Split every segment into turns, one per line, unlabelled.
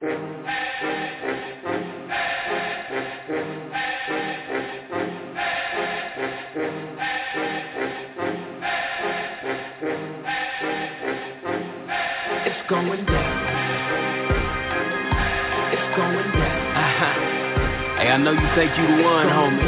It's going down. It's going down. Hey, I know you think you the one, homie.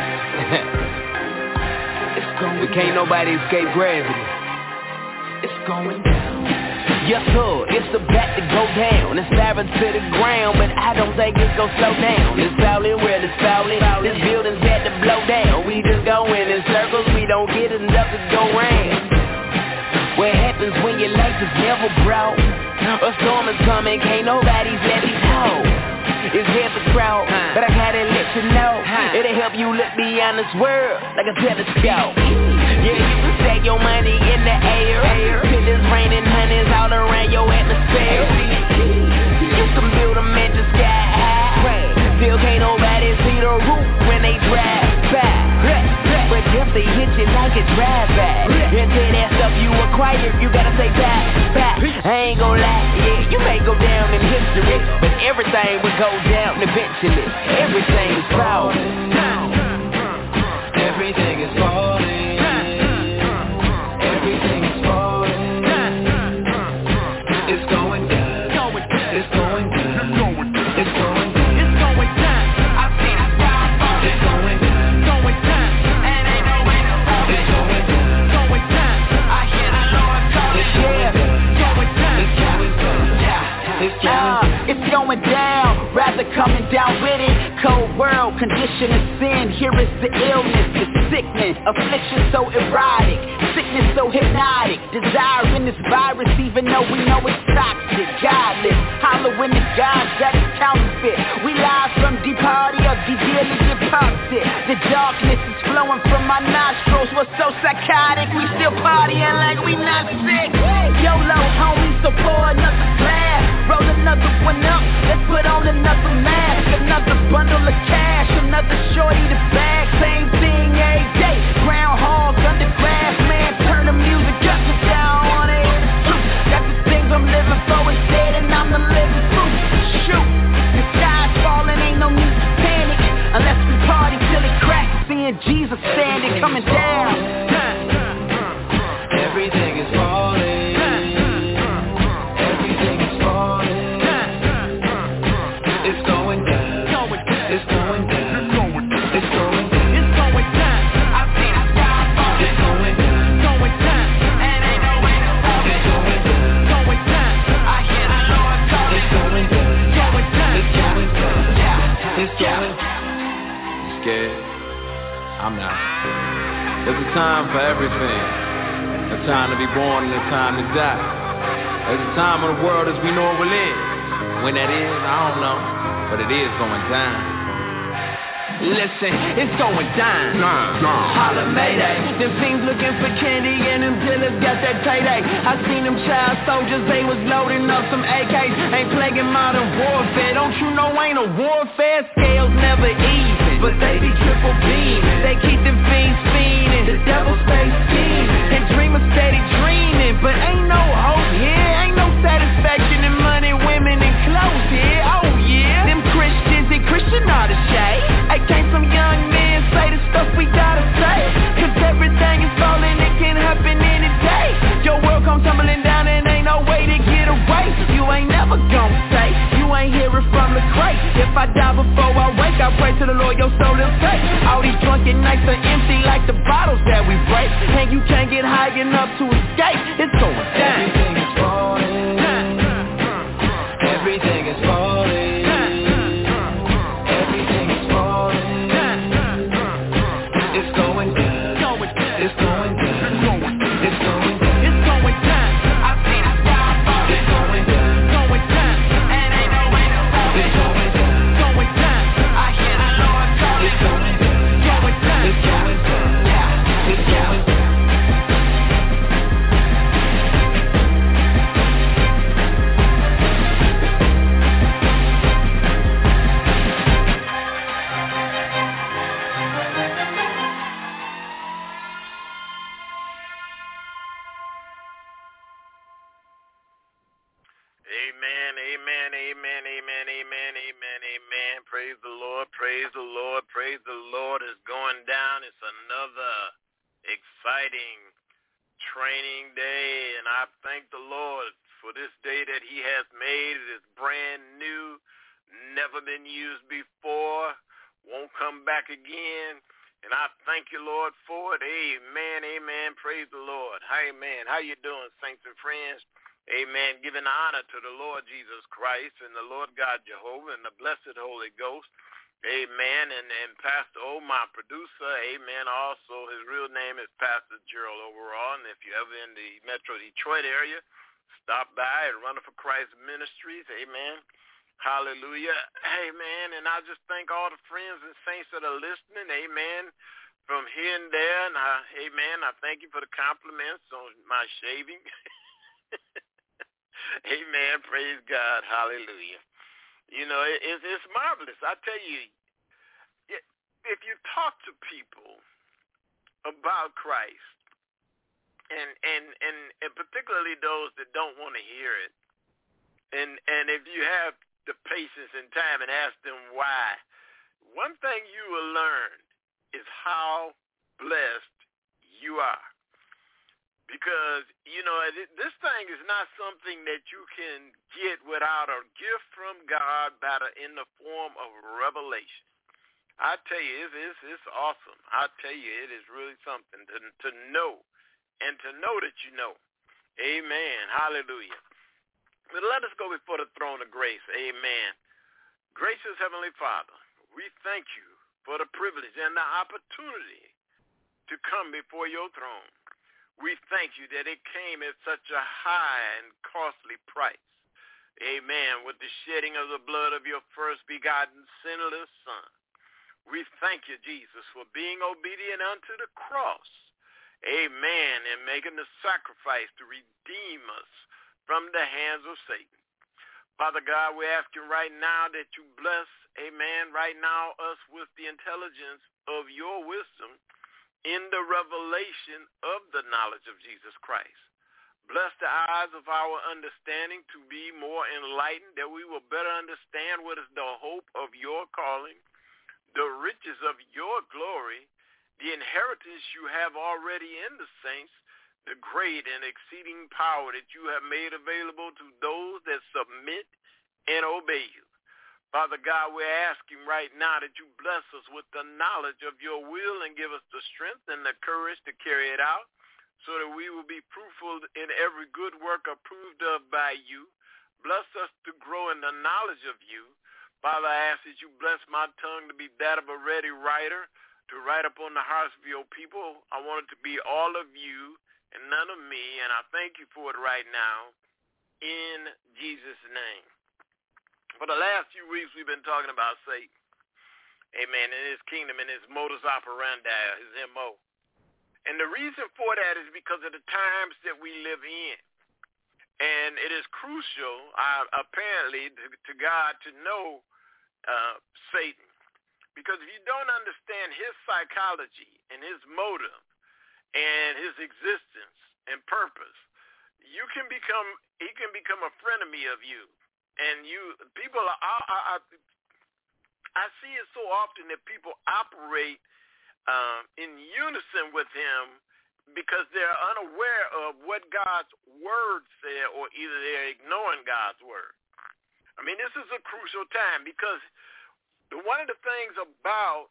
It's going but can't nobody escape gravity. It's going down. Yes, sir, it's about to go down. It's staring to the ground, but I don't think it's gonna slow down. It's falling where it's falling. This building's about to blow down. We just going in circles, we don't get enough to go round. What happens when your life is never brought? A storm is coming, can't nobody's let me talk. It's here for crowd, but I gotta let you know. It'll help you look beyond this world like a telescope. Yeah, you can stack your money in the air till it's raining honeys all around your atmosphere. You can build a mansion sky high, still can't nobody see the roof when they drive by. But if they hit you like a drive-by, and tell that stuff you acquired, you gotta say bye, bye. I ain't gon' lie, yeah, you may go down in history, but everything will go down eventually. Everything is falling. Everything is falling. Everything is falling. It's going down. It's going down. It's going down. It's going down. I see the sky falling. It's going down. Going down. And ain't no way to fall. It's going down. Going down. I hear the Lord calling. Yeah. Going down. It's going down. Yeah. It's going down. It's going down. Rather coming down with it. Cold world, condition of sin. Here is the illness, the sickness, affliction so erotic, sickness so hypnotic, desire in this virus even though we know it's toxic. Godless, hollowing the gods that is counterfeit. We live from the party of the dearly departed. The darkness is flowing from my nostrils. We're so psychotic, we still partying like we not sick. YOLO homies, so pour another glass, roll another one up, let's put on another mask, another bundle of cash, another shorty to bag. Same thing every day, groundhog, undergrass, man, turn the music up and down on it. Got the things I'm living for instead, and I'm the living proof. Shoot, the sky's falling, ain't no need to panic, unless we party till it cracks, seeing Jesus standing, coming down. Everything is falling. Everything is falling. It's going down. It's going down. It's going down. It's going down. I see the sky falling. It's going down. Going down. And ain't no way to fall. It's going down. Going down. I hear the Lord calling. It's going down. Going down. It's going down. Yeah. It's going down. You scared? I'm not. There's a time for everything. A time to be born and a time to die. There's a time of the world as we know it will end. When that is, I don't know, but it is going down. Listen, it's going down. Holla Mayday. Them fiends looking for candy and them dealers got that payday. I seen them child soldiers, they was loading up some AKs. Ain't playing modern warfare. Don't you know ain't a warfare? Scales never even, but they be triple beaming. They keep them fiends fiending. The devil stays scheming, and dreamers steady dreaming. But ain't no hope here, ain't no satisfaction in money, women, and clothes here. Oh yeah, them Christians and Christian are the shade. I came from young men, say the stuff we gotta say. Cause everything is falling, it can happen any day. Your world come tumbling down and ain't no way to get away. You ain't never gonna say, you ain't hearing from the crate. If I die before I wake, I pray to the Lord your soul will take. All these drunken nights are empty like the bottles that we break. And you can't get high enough to escape, it's going down. Everything is falling. Everything is falling.
Praise the Lord. Praise the Lord. Praise the Lord. It's going down. It's another exciting training day, and I thank the Lord for this day that he has made. It is brand new, never been used before, won't come back again, and I thank you, Lord, for it. Amen, amen. Praise the Lord. Amen. How you doing, saints and friends? Amen. Giving honor to the Lord Jesus Christ and the Lord God Jehovah and the blessed Holy Ghost. Amen. And Pastor O, my producer, amen. Also, his real name is Pastor Gerald Overall. And if you're ever in the Metro Detroit area, stop by at Runner for Christ Ministries. Amen. Hallelujah. Amen. And I just thank all the friends and saints that are listening. Amen. From here and there. And amen. I thank you for the compliments on my shaving. Amen. Praise God. Hallelujah. You know, it's marvelous. I tell you, if you talk to people about Christ, and particularly those that don't want to hear it, and if you have the patience and time and ask them why, one thing you will learn is how blessed you are. Because, you know, this thing is not something that you can get without a gift from God in the form of revelation. I tell you, it's awesome. I tell you, it is really something to know and to know that you know. Amen. Hallelujah. But let us go before the throne of grace. Amen. Gracious Heavenly Father, we thank you for the privilege and the opportunity to come before your throne. We thank you that it came at such a high and costly price. Amen. With the shedding of the blood of your first begotten sinless Son. We thank you, Jesus, for being obedient unto the cross. Amen. And making the sacrifice to redeem us from the hands of Satan. Father God, we're asking right now that you bless, amen, right now us with the intelligence of your wisdom in the revelation of the knowledge of Jesus Christ. Bless the eyes of our understanding to be more enlightened, that we will better understand what is the hope of your calling, the riches of your glory, the inheritance you have already in the saints, the great and exceeding power that you have made available to those that submit and obey you. Father God, we're asking right now that you bless us with the knowledge of your will and give us the strength and the courage to carry it out so that we will be fruitful in every good work approved of by you. Bless us to grow in the knowledge of you. Father, I ask that you bless my tongue to be that of a ready writer, to write upon the hearts of your people. I want it to be all of you and none of me, and I thank you for it right now in Jesus' name. For the last few weeks, we've been talking about Satan, amen, and his kingdom and his modus operandi, his M.O. And the reason for that is because of the times that we live in. And it is crucial, apparently, to God to know Satan. Because if you don't understand his psychology and his motive and his existence and purpose, he can become a frenemy of you. And people I see it so often that people operate in unison with him because they're unaware of what God's word said, or either they're ignoring God's word. I mean, this is a crucial time because one of the things about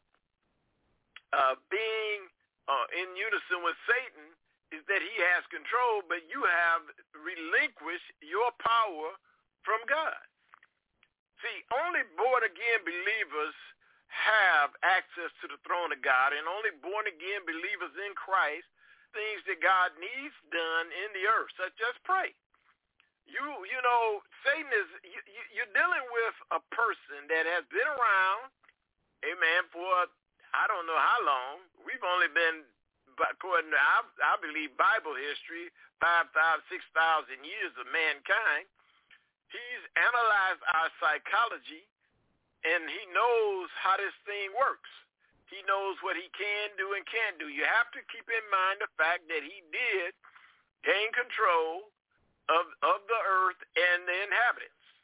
being in unison with Satan is that he has control, but you have relinquished your power from God. See, only born-again believers have access to the throne of God, and only born-again believers in Christ, things that God needs done in the earth, such as pray. You know, Satan is, you're dealing with a person that has been around, amen, for I don't know how long. We've only been, according to, I believe, Bible history, 5,000, 6,000 years of mankind. He's analyzed our psychology, and he knows how this thing works. He knows what he can do and can't do. You have to keep in mind the fact that he did gain control of the earth and the inhabitants.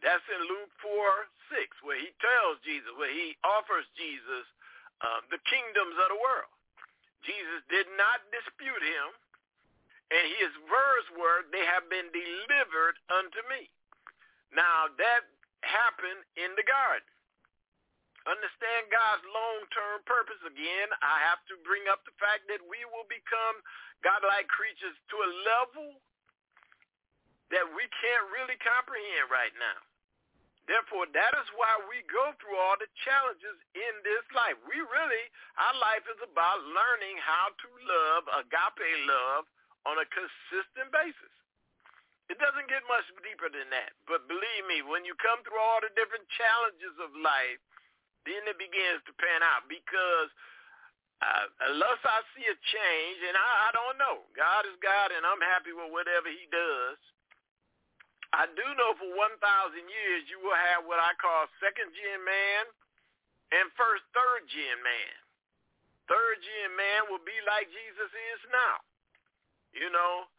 That's in Luke 4:6, where he tells Jesus, where he offers Jesus the kingdoms of the world. Jesus did not dispute him, and his words were, they have been delivered unto me. Now, that happened in the garden. Understand God's long-term purpose. Again, I have to bring up the fact that we will become godlike creatures to a level that we can't really comprehend right now. Therefore, that is why we go through all the challenges in this life. Our life is about learning how to love, agape love, on a consistent basis. It doesn't get much deeper than that. But believe me, when you come through all the different challenges of life, then it begins to pan out, because unless I see a change, and I don't know, God is God, and I'm happy with whatever he does. I do know for 1,000 years you will have what I call second-gen man and third-gen man. Third-gen man will be like Jesus is now. You know,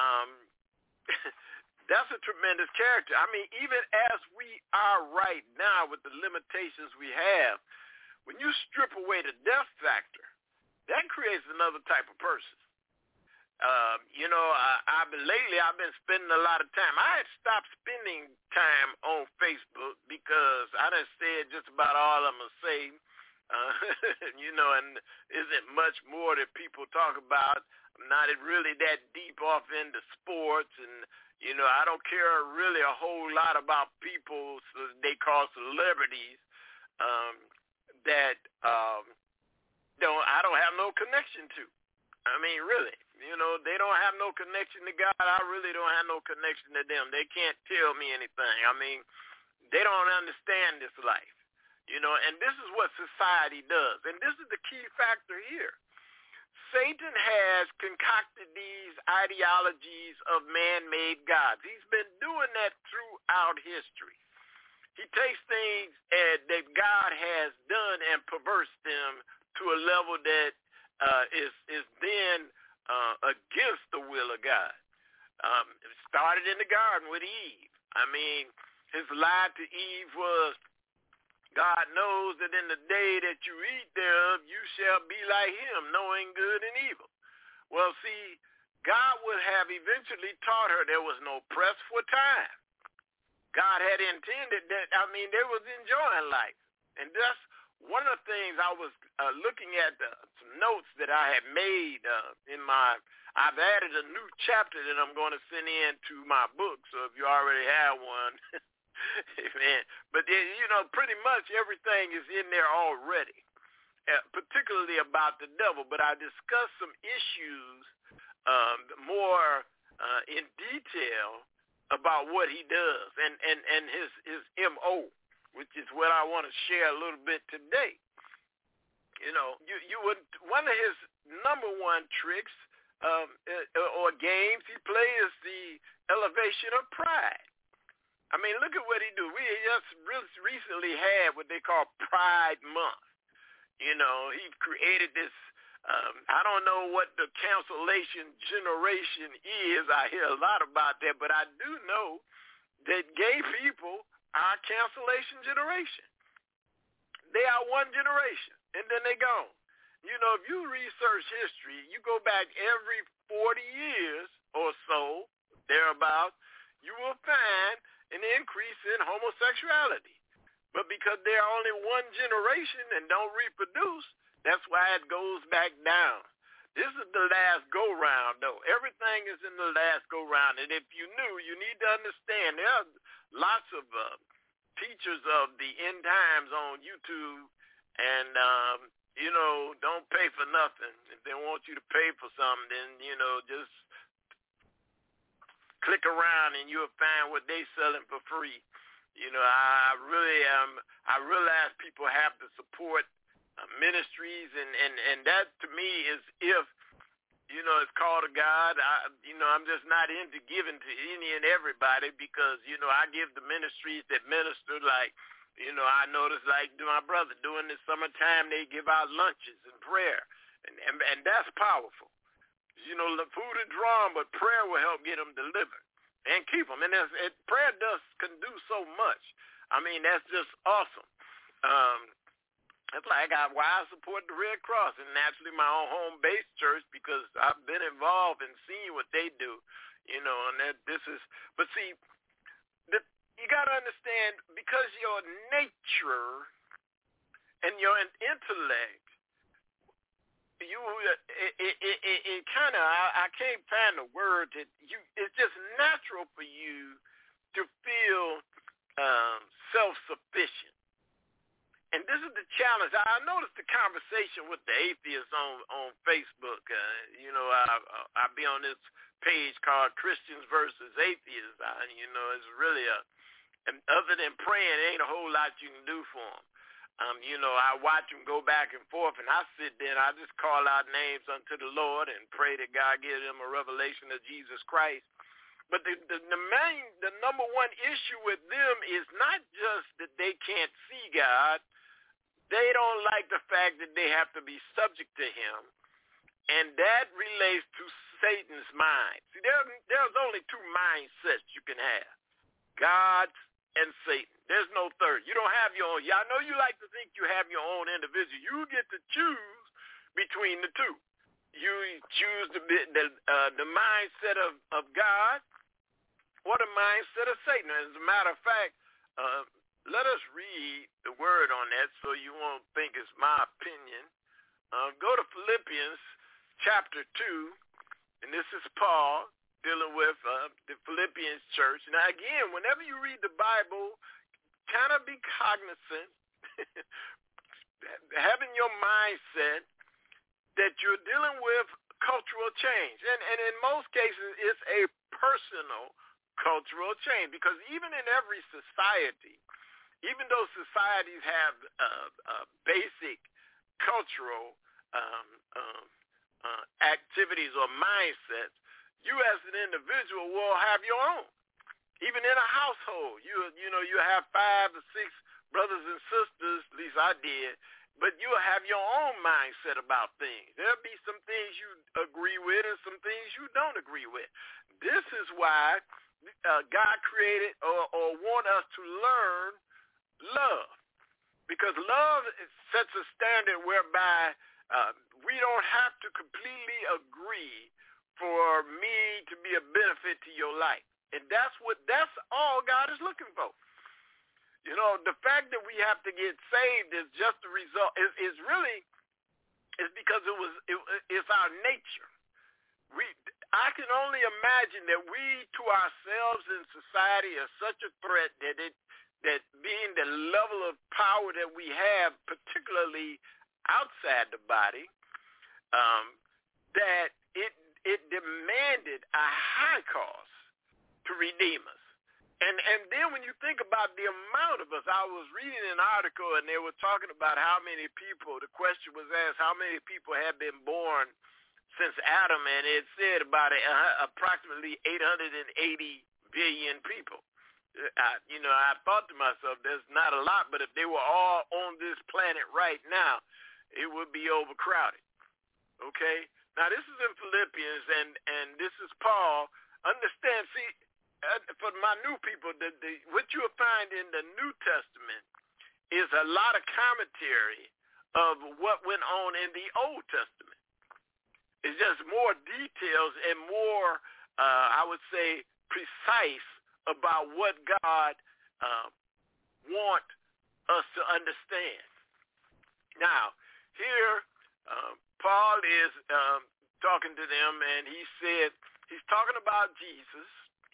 that's a tremendous character. I mean, even as we are right now with the limitations we have, when you strip away the death factor, that creates another type of person. Lately I've been spending a lot of time. I had stopped spending time on Facebook because I done said just about all I'm going to say, and isn't much more that people talk about. I'm not really that deep off into sports, and, I don't care really a whole lot about people they call celebrities that I don't have no connection to. I mean, really. They don't have no connection to God. I really don't have no connection to them. They can't tell me anything. I mean, they don't understand this life, and this is what society does. And this is the key factor here. Satan has concocted these ideologies of man-made gods. He's been doing that throughout history. He takes things that God has done and perverts them to a level that is then against the will of God. It started in the garden with Eve. I mean, his lie to Eve was, God knows that in the day that you eat thereof, you shall be like him, knowing good and evil. Well, see, God would have eventually taught her there was no press for time. God had intended that, they was enjoying life. And that's one of the things I was looking at, some notes that I had made I've added a new chapter that I'm going to send in to my book, so if you already have one, amen. But, pretty much everything is in there already, particularly about the devil. But I discussed some issues more in detail about what he does and his M.O., which is what I want to share a little bit today. One of his number one tricks or games he plays the elevation of pride. I mean, look at what he do. We just recently had what they call Pride Month. He created this, I don't know what the cancellation generation is. I hear a lot about that, but I do know that gay people are cancellation generation. They are one generation, and then they gone. If you research history, you go back every 40 years or so, thereabout, you will find an increase in homosexuality. But because they're only one generation and don't reproduce, that's why it goes back down. This is the last go-round, though. Everything is in the last go-round. And if you knew, you need to understand, there are lots of teachers of the end times on YouTube, and, don't pay for nothing. If they want you to pay for something, then, just click around and you'll find what they selling for free. I realize people have to support ministries, and that to me is if, it's called to God. I'm just not into giving to any and everybody because, I give the ministries that minister, like, I notice like my brother during the summertime, they give out lunches and prayer, and that's powerful. The food is drawn, but prayer will help get them delivered. and keep them. And prayer can do so much. I mean, that's just awesome. It's like why I support the Red Cross and naturally my own home-based church, because I've been involved and seen what they do, and but see, you got to understand, because your nature and your intellect, it kind of, I can't find the word that it's just natural for you to feel self-sufficient. And this is the challenge. I noticed the conversation with the atheists on Facebook. I be on this page called Christians versus Atheists. It's really and other than praying, there ain't a whole lot you can do for them. I watch them go back and forth, and I sit there and I just call out names unto the Lord and pray that God give them a revelation of Jesus Christ. But the number one issue with them is not just that they can't see God. They don't like the fact that they have to be subject to him, and that relates to Satan's mind. See, there's only two mindsets you can have, God's and Satan. There's no third. You don't have your own. I know you like to think you have your own individual. You get to choose between the two. You choose the mindset of God or the mindset of Satan. As a matter of fact, let us read the word on that so you won't think it's my opinion. Go to Philippians chapter 2, and this is Paul dealing with the Philippians church. Now, again, whenever you read the Bible, kind of be cognizant, having your mindset that you're dealing with cultural change. And in most cases, it's a personal cultural change, because even in every society, even though societies have basic cultural activities or mindsets, you as an individual will have your own. Even in a household, you have 5 or 6 brothers and sisters, at least I did, but you'll have your own mindset about things. There'll be some things you agree with and some things you don't agree with. This is why God created or want us to learn love, because love sets a standard whereby we don't have to completely agree for me to be a benefit to your life. And that's all God is looking for. The fact that we have to get saved is just the result. It's because it's our nature. I can only imagine that we to ourselves in society are such a threat that being the level of power that we have, particularly outside the body, that it demanded a high cost to redeem us. And then when you think about the amount of us, I was reading an article and they were talking about how many people, the question was asked, how many people have been born since Adam, and it said about approximately 880 billion people. I thought to myself, there's not a lot, but if they were all on this planet right now, it would be overcrowded. Okay? Now, this is in Philippians, and this is Paul. Understand, see, for my new people, what you'll find in the New Testament is a lot of commentary of what went on in the Old Testament. It's just more details and more, I would say, precise about what God wants us to understand. Now, here, Paul is talking to them, and he said, he's talking about Jesus.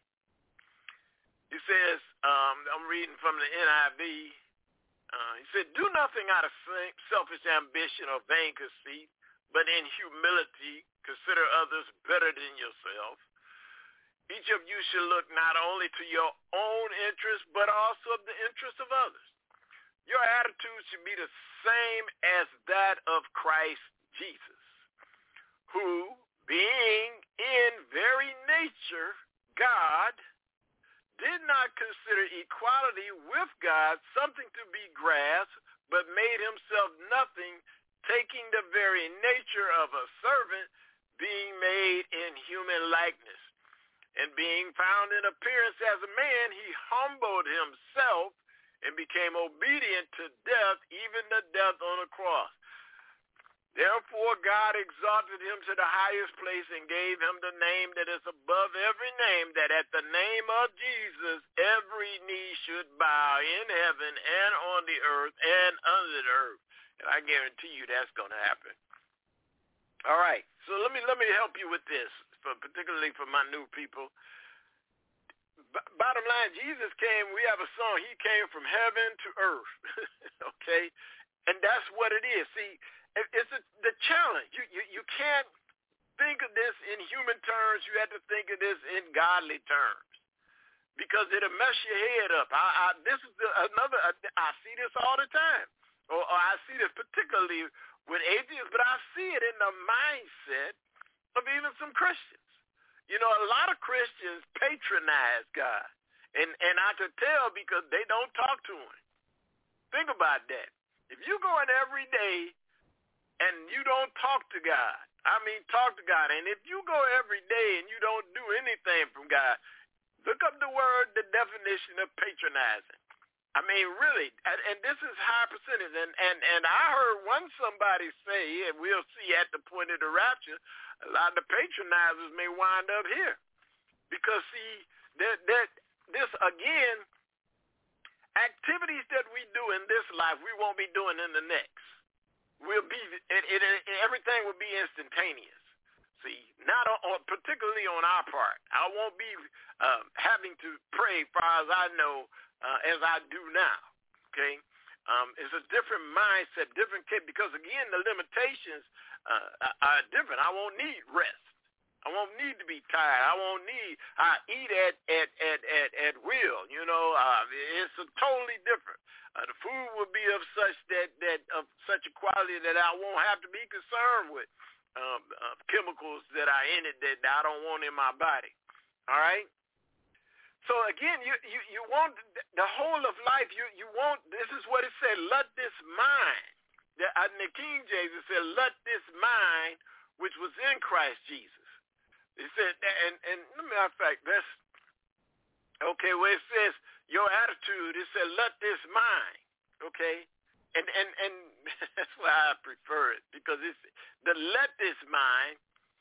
He says, I'm reading from the NIV. He said, do nothing out of selfish ambition or vain conceit, but in humility consider others better than yourself. Each of you should look not only to your own interest, but also of the interest of others. Your attitude should be the same as that of Christ Jesus, who, being in very nature God, did not consider equality with God something to be grasped, but made himself nothing, taking the very nature of a servant, being made in human likeness. And being found in appearance as a man, he humbled himself and became obedient to death, even the death on a cross. Therefore, God exalted him to the highest place and gave him the name that is above every name, that at the name of Jesus, every knee should bow in heaven and on the earth and under the earth. And I guarantee you that's going to happen. All right, so let me help you with this, particularly for my new people. Bottom line, Jesus came, we have a song, he came from heaven to earth, okay? And that's what it is. See, it's the challenge. You can't think of this in human terms. You have to think of this in godly terms because it'll mess your head up. This is I see this all the time, or I see this particularly with atheists, but I see it in the mindset of even some Christians. You know, a lot of Christians patronize God, and I could tell because they don't talk to him. Think about that. If you go in every day and you don't talk to God, talk to God, and if you go every day and you don't do anything from God, look up the definition of patronizing. Really, and this is high percentage, and I heard somebody say, and we'll see at the point of the rapture, a lot of the patronizers may wind up here. Because, see, this, again, activities that we do in this life, we won't be doing in the next. Everything will be instantaneous. See, not particularly on our part. I won't be having to pray, far as I know, as I do now. Okay, it's a different mindset, different because again, the limitations are different. I won't need rest. I won't need to be tired. I eat at will. You know, it's a totally different. The food will be of such of such a quality that I won't have to be concerned with chemicals that are in it that I don't want in my body. All right. So again, you want the whole of life. You want. This is what it said. Let this mind. In the King James it said, "Let this mind which was in Christ Jesus." It said, and matter of fact, that's okay. Where it says your attitude, it said, "Let this mind." Okay, and that's why I prefer it because it's the "let this mind."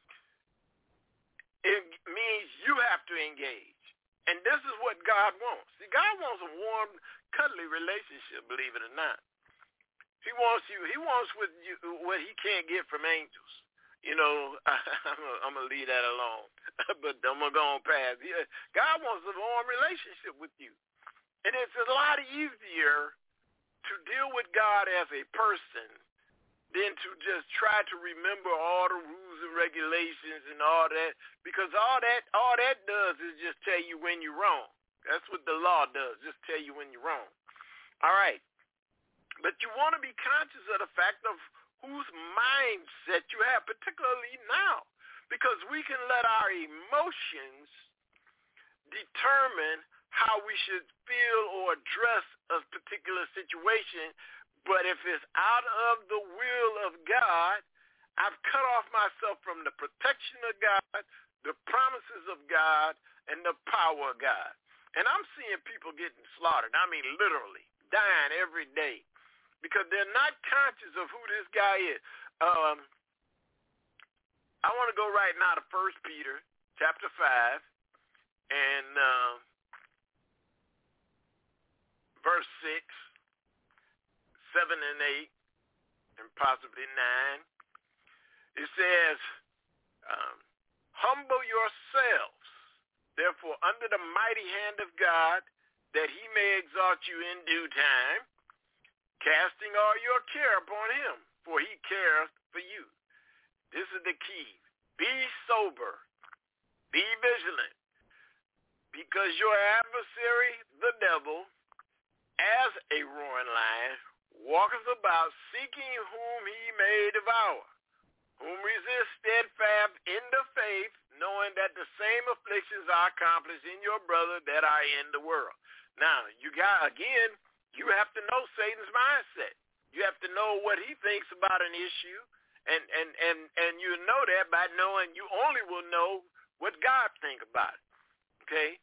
It means you have to engage. And this is what God wants. See, God wants a warm, cuddly relationship, believe it or not. He wants with you what he can't get from angels. You know, I'm going to leave that alone. But I'm going to go on past. God wants a warm relationship with you. And it's a lot easier to deal with God as a person than to just try to remember all the rules and regulations and all that, because all that does is just tell you when you're wrong. That's what the law does, just tell you when you're wrong. All right. But you want to be conscious of the fact of whose mindset you have, particularly now, because we can let our emotions determine how we should feel or address a particular situation. But if it's out of the will of God, I've cut off myself from the protection of God, the promises of God, and the power of God. And I'm seeing people getting slaughtered. Literally, dying every day because they're not conscious of who this guy is. I want to go right now to 1 Peter chapter 5 and verse 6. 7 and 8, and possibly 9. It says, humble yourselves, therefore, under the mighty hand of God, that he may exalt you in due time, casting all your care upon him, for he careth for you. This is the key. Be sober. Be vigilant, because your adversary, the devil, as a roaring lion, walketh about seeking whom he may devour, whom resist steadfast in the faith, knowing that the same afflictions are accomplished in your brother that are in the world. Now, you have to know Satan's mindset. You have to know what he thinks about an issue, and you know that by knowing, you only will know what God thinks about it. Okay?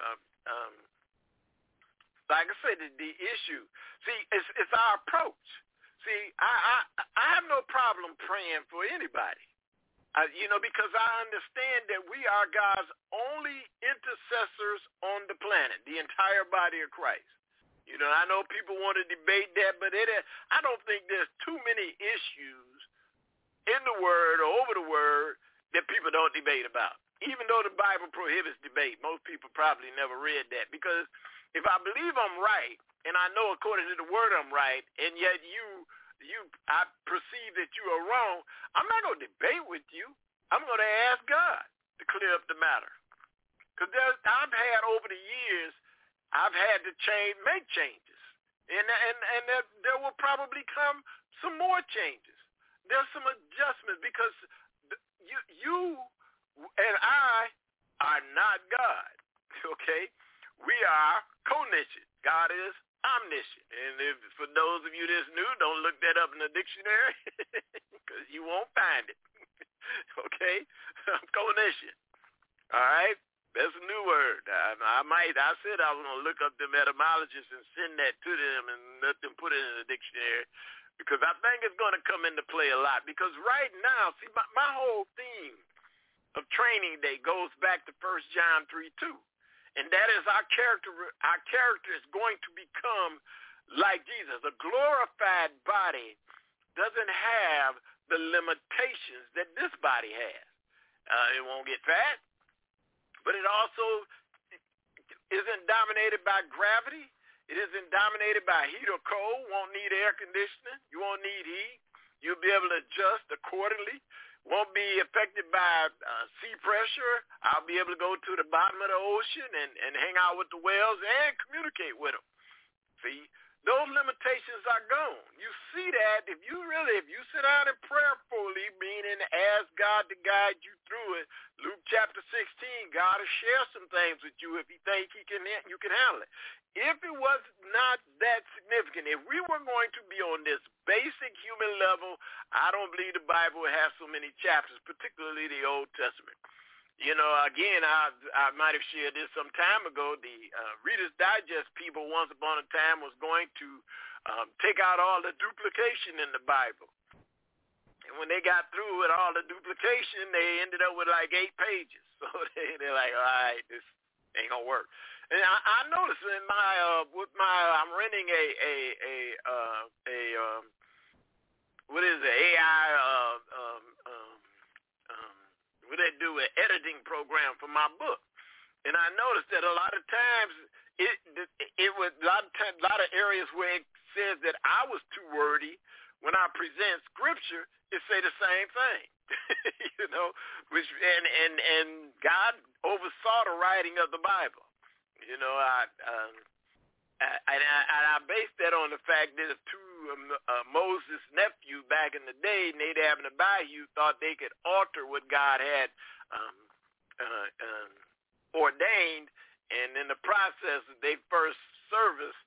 Like I said, the issue. See, it's our approach. See, I have no problem praying for anybody. Because I understand that we are God's only intercessors on the planet, the entire body of Christ. I know people want to debate that, but I don't think there's too many issues in the Word or over the Word that people don't debate about. Even though the Bible prohibits debate, most people probably never read that. Because if I believe I'm right, and I know according to the Word I'm right, and yet I perceive that you are wrong, I'm not going to debate with you. I'm going to ask God to clear up the matter. Because I've had over the years, I've had to make changes. And there will probably come some more changes. There's some adjustments because you and I are not God, okay? We are co-omniscient. God is omniscient. And for those of you that's new, don't look that up in the dictionary because you won't find it, okay? Co-omniscient, all right? That's a new word. I said I was going to look up them etymologists and send that to them and let them put it in the dictionary because I think it's going to come into play a lot. Because right now, see, my whole theme of training day goes back to 1 John 3:2. And that is our character is going to become like Jesus. A glorified body doesn't have the limitations that this body has. It won't get fat. But it also isn't dominated by gravity. It isn't dominated by heat or cold. Won't need air conditioning. You won't need heat. You'll be able to adjust accordingly. Won't be affected by sea pressure. I'll be able to go to the bottom of the ocean and hang out with the whales and communicate with them. See, those limitations are gone. You see that if you sit down and prayerfully, meaning ask God to guide you through it. Luke chapter 16, God will share some things with you if he think you can handle it. If it was not that significant, if we were going to be on this basic human level, I don't believe the Bible has so many chapters, particularly the Old Testament. Again, I might have shared this some time ago. The Reader's Digest people once upon a time was going to take out all the duplication in the Bible. And when they got through with all the duplication, they ended up with like 8 pages. So they're like, all right, this ain't going to work. And I noticed in I'm renting what is it, AI, what they do an editing program for my book. And I noticed that a lot of times it was a lot of areas where it says that I was too wordy. When I present scripture, it say the same thing. Which and God oversaw the writing of the Bible. I based that on the fact that if Moses' nephew back in the day, Nadab and Abihu, thought they could alter what God had ordained, and in the process of their first service,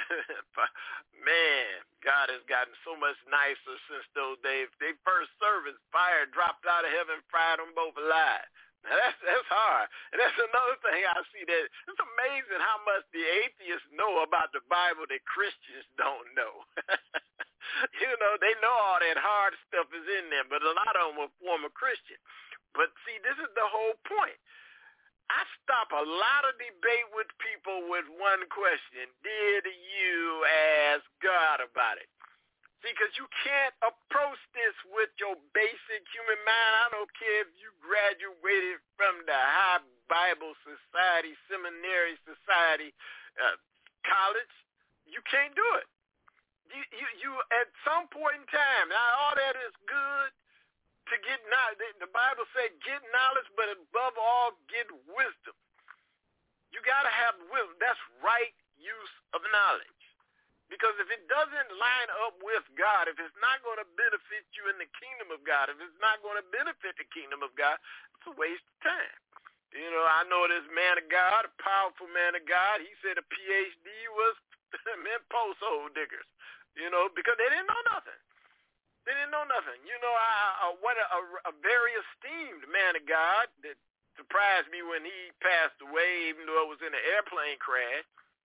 man, God has gotten so much nicer since those days. Their first service, fire dropped out of heaven, fried them both alive. Now that's hard. And that's another thing I see, that it's amazing how much the atheists know about the Bible that Christians don't know. They know all that hard stuff is in there, but a lot of them are former Christian. But see, this is the whole point. I stop a lot of debate with people with one question: did you ask God about it? See, because you can't approach this with your basic human mind. I don't care if you graduated from the High Bible Society, Seminary Society, college. You can't do it. You at some point in time, now all that is good to get knowledge. The Bible says get knowledge, but above all, get wisdom. You got to have wisdom. That's right use of knowledge. Because if it doesn't line up with God, if it's not going to benefit you in the kingdom of God, if it's not going to benefit the kingdom of God, it's a waste of time. I know this man of God, a powerful man of God, he said a PhD was meant post-hole diggers, because they didn't know nothing. They didn't know nothing. I a very esteemed man of God that surprised me when he passed away, even though it was in an airplane crash.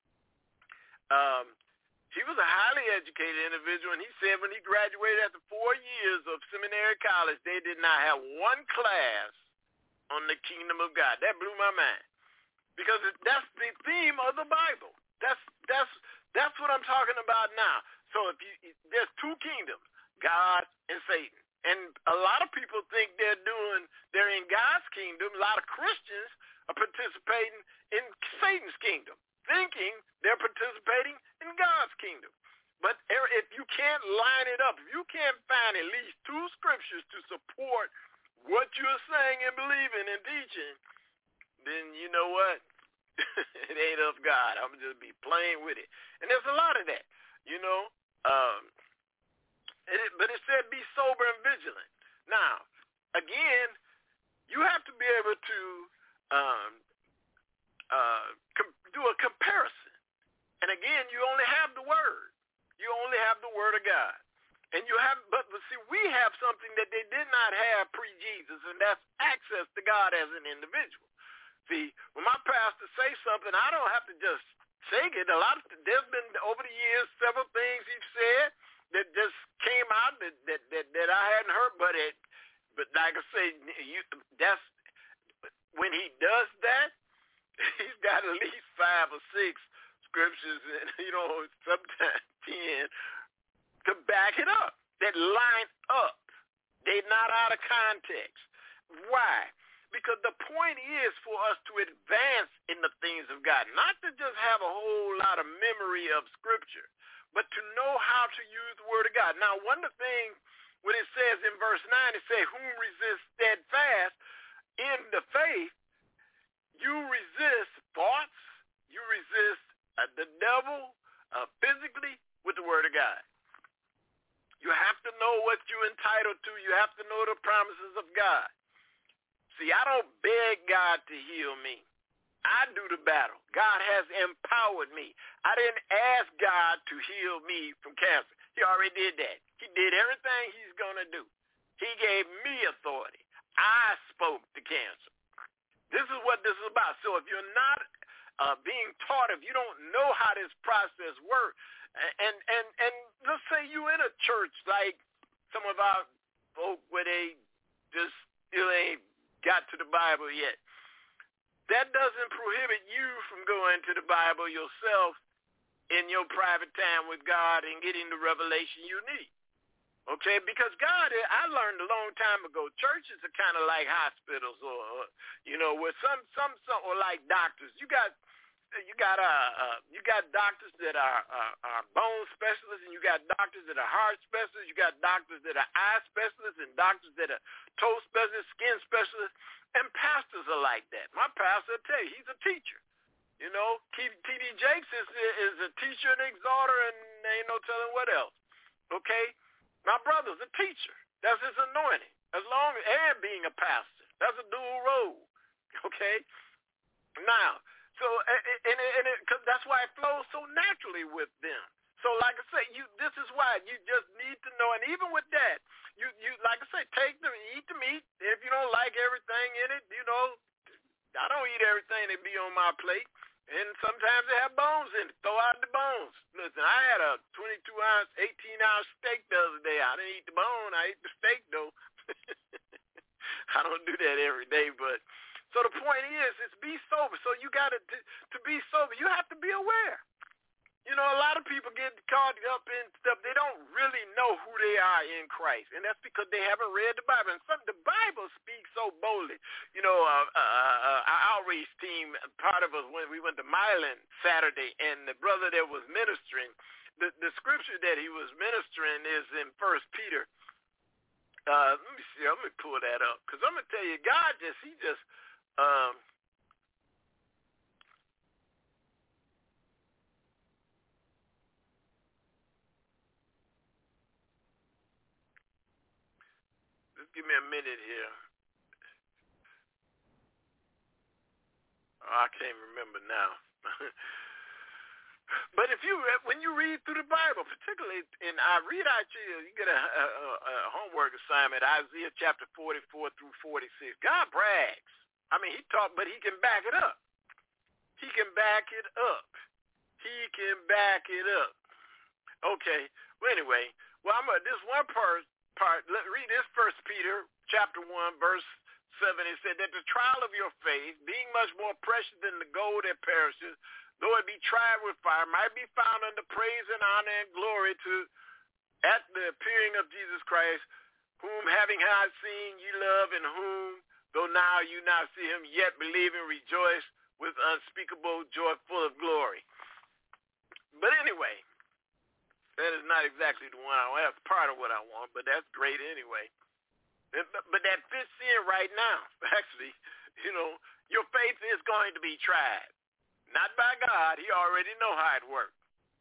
He was a highly educated individual, and he said when he graduated after 4 years of seminary college, they did not have one class on the kingdom of God. That blew my mind, because that's the theme of the Bible. That's what I'm talking about now. So there's two kingdoms, God and Satan. And a lot of people think they're in God's kingdom. A lot of Christians are participating in Satan's kingdom, thinking they're participating in God's kingdom. But if you can't line it up, if you can't find at least two scriptures to support what you're saying and believing and teaching, then you know what? It ain't of God. I'm just be playing with it. And there's a lot of that, you know. But it said be sober and vigilant. Now, again, you have to be able to do a comparison. And again, you only have the Word. You only have the Word of God. And you have, but see, we have something that they did not have pre-Jesus, and that's access to God as an individual. See, when my pastor say something, I don't have to just say it. There's been over the years several things he's said that just came out that I hadn't heard, but like I say, that's when he does that, he's got at least 5 or 6 scriptures, and sometimes 10 to back it up that line up. They're not out of context. Why? Because the point is for us to advance in the things of God, not to just have a whole lot of memory of scripture, but to know how to use the word of God. Now, one of the things when it says in verse 9, it says, whom resist steadfast in the faith, you resist thoughts, you resist the devil physically with the word of God. You have to know what you're entitled to. You have to know the promises of God. See, I don't beg God to heal me. I do the battle. God has empowered me. I didn't ask God to heal me from cancer. He already did that. He did everything he's going to do. He gave me authority. I spoke to cancer. This is what this is about. So if you're not being taught, if you don't know how this process works, and let's say you in a church like some of our folk where they just still ain't got to the Bible yet, that doesn't prohibit you from going to the Bible yourself in your private time with God and getting the revelation you need. Okay, because God, I learned a long time ago, churches are kind of like hospitals, or where some are like doctors. You got doctors that are bone specialists, and you got doctors that are heart specialists. You got doctors that are eye specialists, and doctors that are toe specialists, skin specialists, and pastors are like that. My pastor, tell you, he's a teacher. T.D. Jakes is a teacher and exhorter, and ain't no telling what else. Okay. My brother's a teacher. That's his anointing. And being a pastor. That's a dual role. Okay? Now, so, cause that's why it flows so naturally with them. So, like I say, this is why you just need to know. And even with that, you like I say, eat the meat. If you don't like everything in it, I don't eat everything that be on my plate. And sometimes they have bones in it. Throw out the bones. Listen, I had a 22-ounce, 18-ounce steak the other day. I didn't eat the bone. I ate the steak, though. I don't do that every day. But so the point is be sober. So you got to be sober. You have to be aware. A lot of people get caught up in stuff. They don't really know who they are in Christ. And that's because they haven't read the Bible. And the Bible speaks so boldly. Our outreach team, part of us, when we went to Milan Saturday, and the brother that was ministering, the scripture that he was ministering is in 1 Peter. Let me see. Let me pull that up. Because I'm going to tell you, God just give me a minute here. I can't remember now. But when you read through the Bible, particularly I read out to you, you get a homework assignment, Isaiah chapter 44 through 46. God brags. I mean, he talked, but he can back it up. He can back it up. He can back it up. Okay. Well, anyway, this one part. Read this, 1 Peter chapter 1, verse 7. It said that the trial of your faith, being much more precious than the gold that perishes, though it be tried with fire, might be found unto praise and honor and glory at the appearing of Jesus Christ, whom having not seen you love, and whom, though now you not see him, yet believing, rejoice with unspeakable joy, full of glory. But anyway, that is not exactly the one I want. That's part of what I want, but that's great anyway. But that fits in right now. Actually, your faith is going to be tried. Not by God. He already know how it works.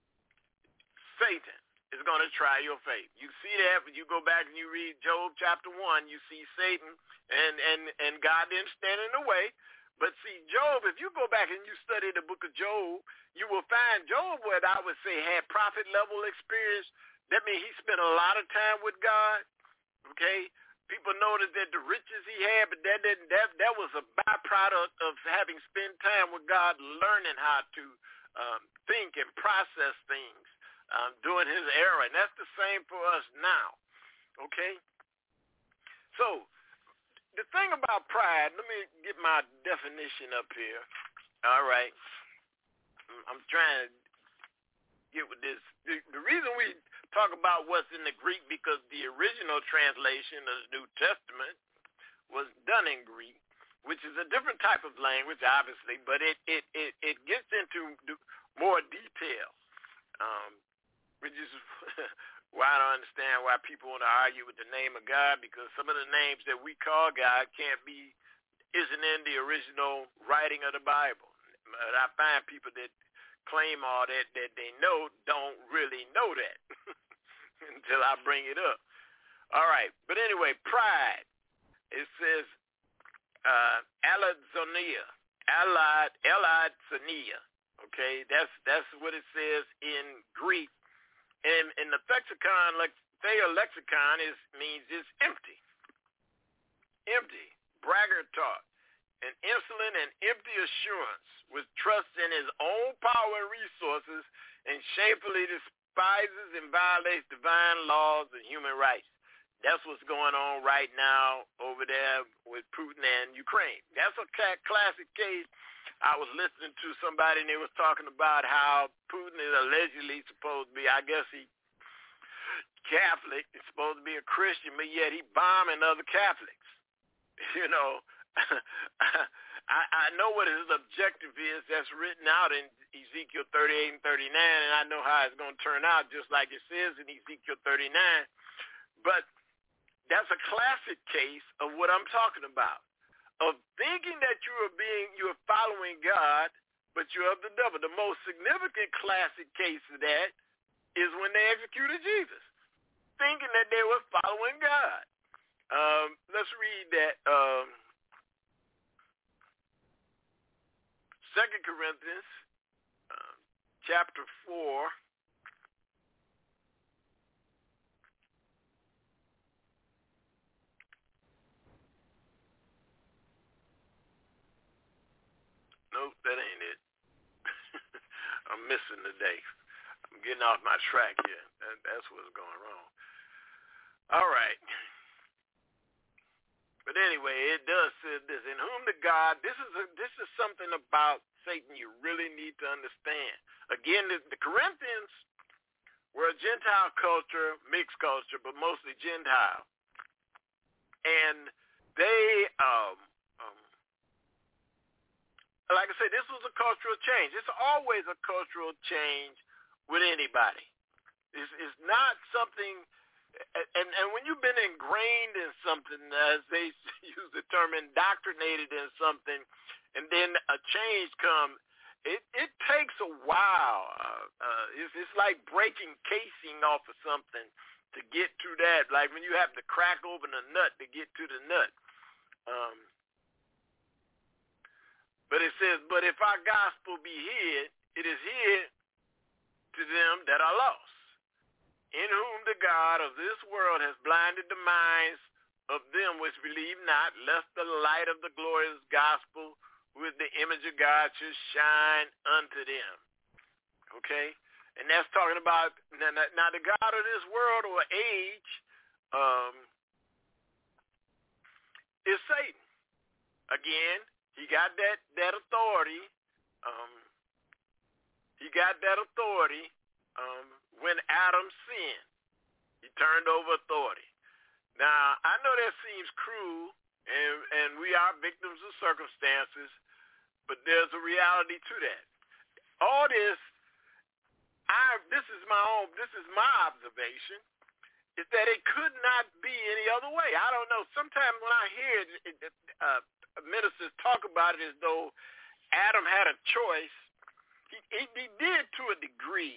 Satan is going to try your faith. You see that when you go back and you read Job chapter 1, you see Satan and God didn't stand in the way. But see, Job, if you go back and you study the book of Job, you will find Job, what I would say, had prophet level experience. That means he spent a lot of time with God. Okay? People noticed that the riches he had, but that was a byproduct of having spent time with God, learning how to think and process things during his era. And that's the same for us now. Okay? So, the thing about pride, let me get my definition up here. All right. I'm trying to get with this. The reason we talk about what's in the Greek, because the original translation of the New Testament was done in Greek, which is a different type of language, obviously, but it gets into more detail, which is why I don't understand why people want to argue with the name of God, because some of the names that we call God isn't in the original writing of the Bible. But I find people that claim all that they know don't really know that until I bring it up. All right. But anyway, pride. It says aladzania. Okay, that's what it says in Greek. And in the lexicon, means it's empty. Empty. Braggart taught. An insolent and empty assurance with trust in his own power and resources, and shamefully despises and violates divine laws and human rights. That's what's going on right now over there with Putin and Ukraine. That's a classic case. I was listening to somebody, and they was talking about how Putin is allegedly supposed to be, I guess he Catholic, he's supposed to be a Christian, but yet he bombing other Catholics. I know what his objective is. That's written out in Ezekiel 38 and 39, and I know how it's going to turn out, just like it says in Ezekiel 39. But that's a classic case of what I'm talking about, of thinking that you're following God, but you're of the devil. The most significant classic case of that is when they executed Jesus, thinking that they were following God. Let's read that. 2 Corinthians chapter 4. Nope, that ain't it. I'm missing the day. I'm getting off my track here. That's what's going wrong. All right. But anyway, it does say this: in whom the God. This is something about Satan you really need to understand. Again, the Corinthians were a Gentile culture, mixed culture, but mostly Gentile, and they, like I said, this was a cultural change. It's always a cultural change with anybody. It's not something. And when you've been ingrained in something, as they use the term, indoctrinated in something, and then a change comes, it takes a while. It's like breaking casing off of something to get to that, like when you have to crack open a nut to get to the nut. But it says, but if our gospel be hid, it is hid to them that are lost, in whom the God of this world has blinded the minds of them which believe not, lest the light of the glorious gospel with the image of God should shine unto them. Okay? And that's talking about, now the God of this world or age is Satan. Again, he got that authority. He got that authority when Adam sinned. He turned over authority. Now, I know that seems cruel, and we are victims of circumstances, but there's a reality to that. All this, this is my observation, is that it could not be any other way. I don't know. Sometimes when I hear ministers talk about it as though Adam had a choice, he did to a degree.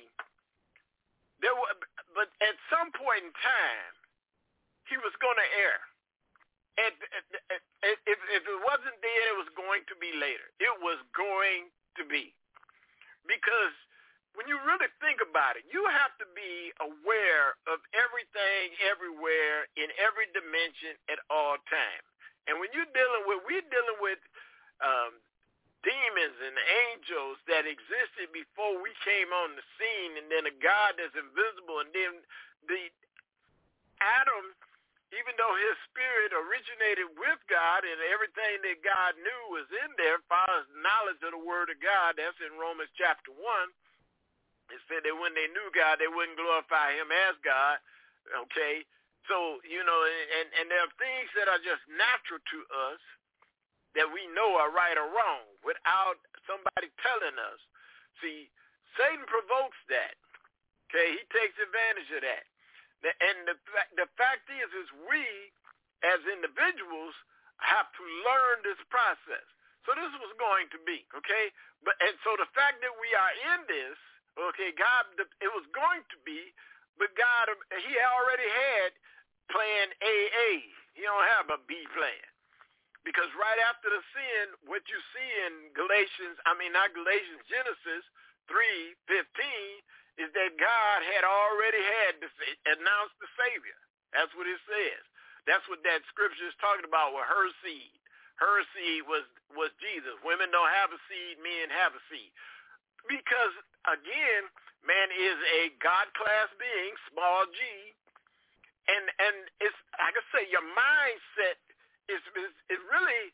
But at some point in time, he was going to err. And if it wasn't then, it was going to be later. It was going to be. Because when you really think about it, you have to be aware of everything, everywhere, in every dimension at all times. And when we're dealing with demons and angels that existed before we came on the scene, and then a God that's invisible, and then the Adam, even though his spirit originated with God and everything that God knew was in there, as far as knowledge of the Word of God, that's in Romans chapter 1. It said that when they knew God, they wouldn't glorify him as God. Okay? So, and there are things that are just natural to us that we know are right or wrong without somebody telling us. See, Satan provokes that. Okay? He takes advantage of that. And the fact is we, as individuals, have to learn this process. So this was going to be, okay? And so the fact that we are in this, okay, God, it was going to be, but God, he already had plan AA. He don't have a B plan. Because right after the sin, what you see in Genesis 3:15, is that God had already announced the Savior. That's what it says. That's what that scripture is talking about with her seed. Her seed was Jesus. Women don't have a seed, men have a seed. Because, again, man is a God-class being, small g, and it's, like I say, your mindset is really,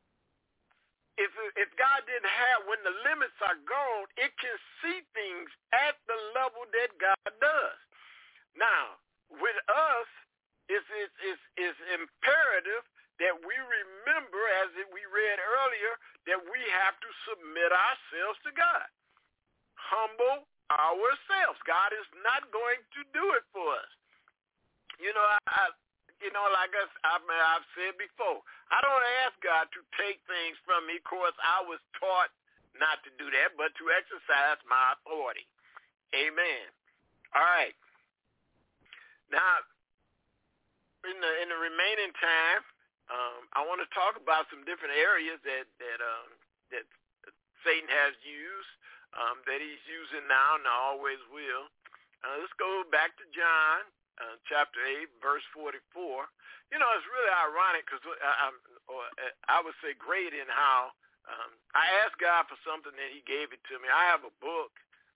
if God didn't have, when the limits are gone, it can see things at the level that God does. Now, with us, it's imperative that we remember, as we read earlier, that we have to submit ourselves to God. Humble ourselves. God is not going to do it for us. I've said before, I don't ask God to take things from me. Of course, I was taught not to do that, but to exercise my authority. Amen. All right. Now, in the remaining time, I want to talk about some different areas that Satan has used, that he's using now and always will. Let's go back to John. Chapter 8, verse 44. It's really ironic because I would say great in how I asked God for something and he gave it to me. I have a book,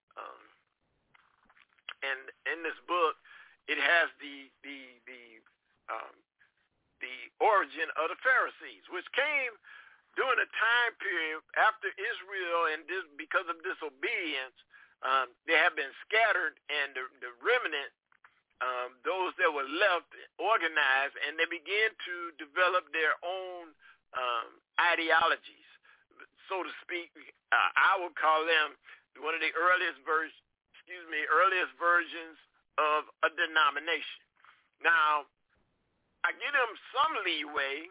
and in this book, it has the origin of the Pharisees, which came during a time period after Israel, and because of disobedience, they have been scattered, and the remnant, those that were left, organized, and they began to develop their own ideologies, so to speak. I would call them one of the earliest versions of a denomination. Now, I give them some leeway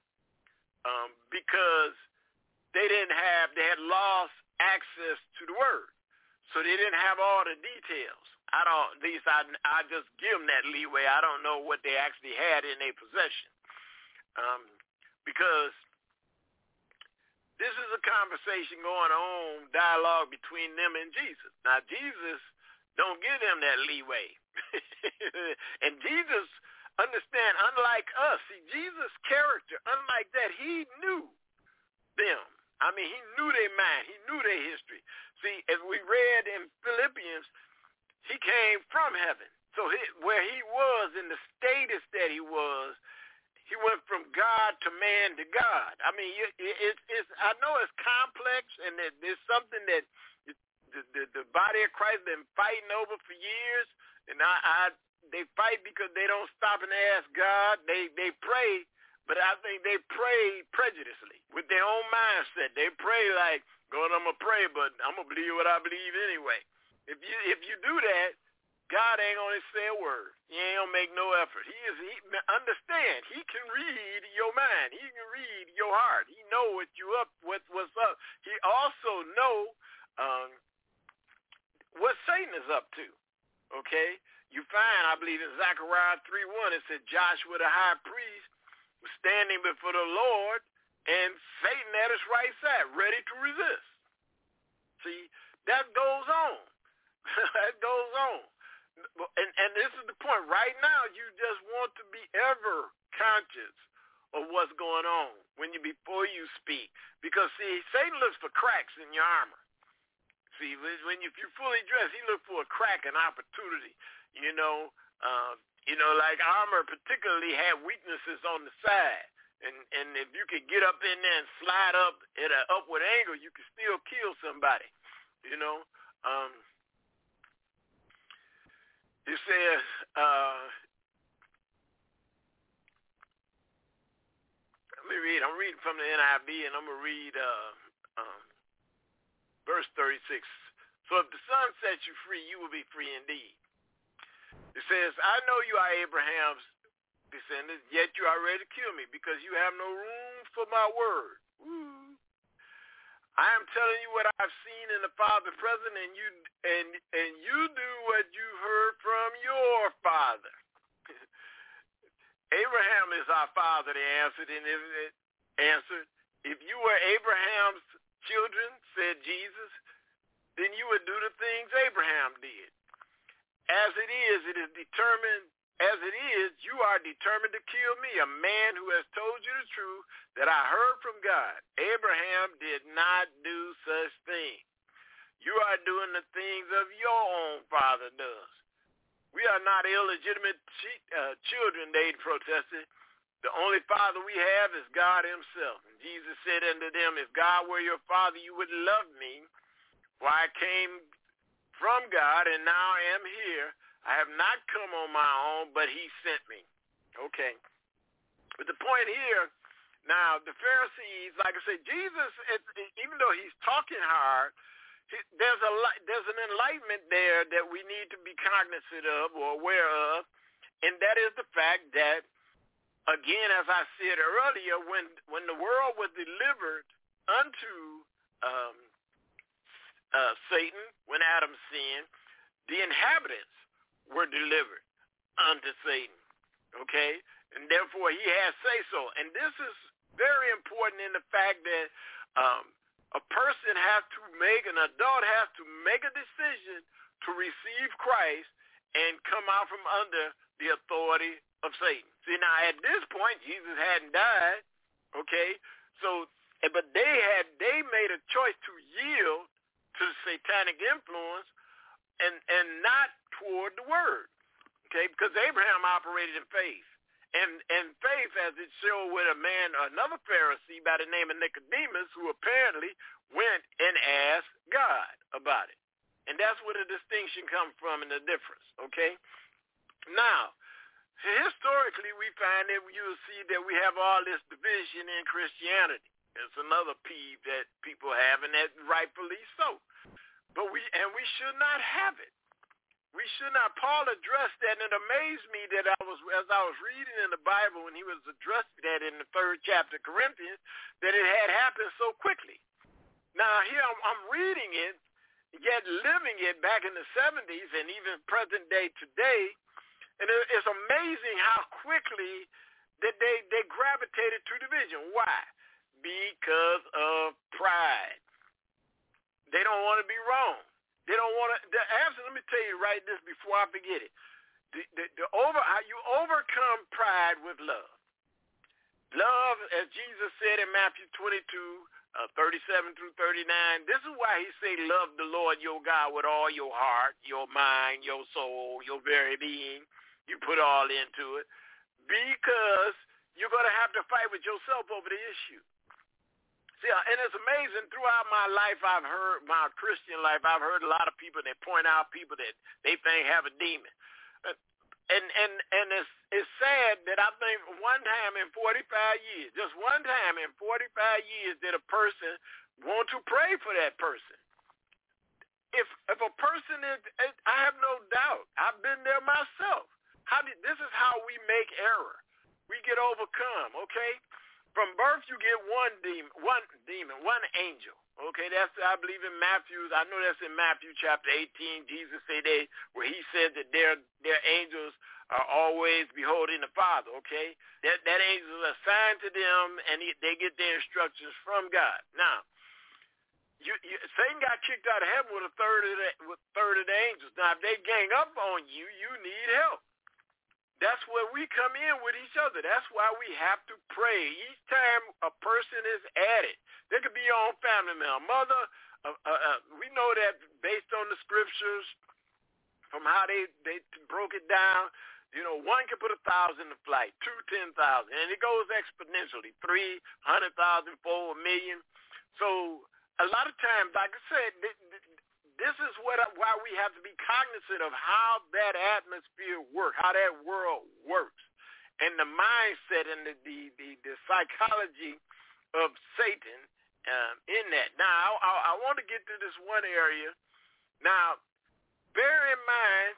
because they had lost access to the word, so they didn't have all the details. I just give them that leeway. I don't know what they actually had in their possession. Because this is a conversation going on, dialogue between them and Jesus. Now, Jesus don't give them that leeway. And Jesus Understand, unlike us, see, Jesus' character, unlike that, he knew them. I mean, he knew their mind. He knew their history. See, as we read in Philippians, he came from heaven. So where he was in the status that he was, he went from God to man to God. I mean, it's I know it's complex, and there's something that the body of Christ has been fighting over for years, and they fight because they don't stop and ask God. They pray, but I think they pray prejudiciously with their own mindset. They pray like, God, I'm going to pray, but I'm going to believe what I believe anyway. If you do that, God ain't going to say a word. He ain't going to make no effort. He understand. He can read your mind. He can read your heart. He know what you up, what's up. He also know what Satan is up to. Okay? You find, I believe in Zechariah 3:1, it said Joshua the high priest was standing before the Lord and Satan at his right side, ready to resist. See, that goes on. That goes on. And this is the point. Right now, you just want to be ever conscious of what's going on before you speak. Because, see, Satan looks for cracks in your armor. See, if you're fully dressed, he looks for a crack, an opportunity. Like armor particularly had weaknesses on the side. And if you could get up in there and slide up at an upward angle, you could still kill somebody. It says, let me read. I'm reading from the NIV, and I'm going to read verse 36. So if the Son sets you free, you will be free indeed. It says, I know you are Abraham's descendants, yet you are ready to kill me because you have no room for my word. Woo. I am telling you what I've seen in the Father present, and you do what you heard from your father. Abraham is our father, they answered, and it answered, if you were Abraham's children, said Jesus, then you would do the things Abraham did. As it is determined, as it is, you are determined to kill me, a man who has told you the truth that I heard from God. Abraham did not do such things. You are doing the things of your own father does. We are not illegitimate children, they protested. The only father we have is God himself. And Jesus said unto them, if God were your father, you would love me, for I came from God and now am here. I have not come on my own, but he sent me. Okay. But the point here, now, the Pharisees, like I said, Jesus, even though he's talking hard, there's an enlightenment there that we need to be cognizant of or aware of, and that is the fact that, again, as I said earlier, when the world was delivered unto Satan, when Adam sinned, the inhabitants were delivered unto Satan, okay? And therefore, he has say-so. And this is very important in the fact that a person has to an adult has to make a decision to receive Christ and come out from under the authority of Satan. See, now, at this point, Jesus hadn't died, okay? So, but they made a choice to yield to the satanic influence and not toward the word, okay? Because Abraham operated in faith. And faith, as it showed with another Pharisee by the name of Nicodemus, who apparently went and asked God about it. And that's where the distinction comes from and the difference, okay? Now, historically, we find that you'll see that we have all this division in Christianity. It's another peeve that people have, and that rightfully so. But we should not have it. We should not. Paul addressed that, and it amazed me that as I was reading in the Bible when he was addressing that in the 3rd chapter of Corinthians, that it had happened so quickly. Now, here I'm reading it, yet living it back in the 70s and even present day today, and it's amazing how quickly that they gravitated to division. Why? Because of pride. They don't want to be wrong. They don't want to. The answer. Let me tell you right this before I forget it. You overcome abide with love. Love, as Jesus said in Matthew 22, 37 through 39, this is why he say, love the Lord your God with all your heart, your mind, your soul, your very being. You put all into it. Because you're going to have to fight with yourself over the issue. See, and it's amazing, throughout my life, my Christian life, I've heard a lot of people that point out people that they think have a demon. And it's sad that I think one time in 45 years, just one time in 45 years, did a person want to pray for that person. If a person is, I have no doubt, I've been there myself. This is how we make error. We get overcome, okay? From birth, you get one angel. Okay, that's, I believe in Matthew. I know that's in Matthew chapter 18. Jesus said where he said that their angels are always beholding the Father. Okay, that angel is assigned to them, and they get their instructions from God. Now, Satan got kicked out of heaven with a third of the angels. Now, if they gang up on you, you need help. That's where we come in with each other. That's why we have to pray. Each time a person is added, they could be your own family member, mother. We know that based on the scriptures, from how they broke it down, one can put 1,000 to flight, 2, 10,000, and it goes exponentially, 300,000, 4 million. So a lot of times, like I said, this is why we have to be cognizant of how that atmosphere works, how that world works, and the mindset and the psychology of Satan in that. Now, I want to get to this one area. Now, bear in mind